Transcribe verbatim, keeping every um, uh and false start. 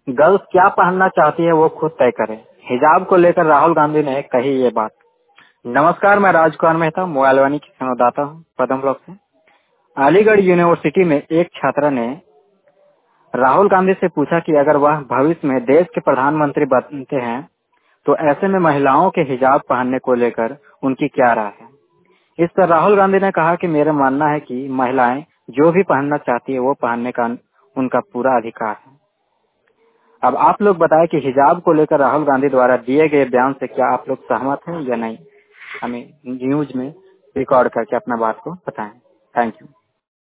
Girls क्या पहनना चाहती है वो खुद तय करे। हिजाब को लेकर राहुल गांधी ने कही ये बात। नमस्कार, मैं राजकुमार मेहता मोबाइलवानी की संवाददाता हूँ पदम ब्लॉक से। अलीगढ़ यूनिवर्सिटी में एक छात्रा ने राहुल गांधी से पूछा कि अगर वह भविष्य में देश के प्रधानमंत्री बनते हैं तो ऐसे में महिलाओं के हिजाब पहनने को लेकर उनकी क्या राय है। इस पर राहुल गांधी ने कहा कि मेरा मानना है कि महिलाएं जो भी पहनना चाहती है वो पहनने का उनका पूरा अधिकार है। अब आप लोग बताएं कि हिजाब को लेकर राहुल गांधी द्वारा दिए गए बयान से क्या आप लोग सहमत हैं या नहीं। हमें न्यूज में रिकॉर्ड करके अपना बात को बताएं। Thank you.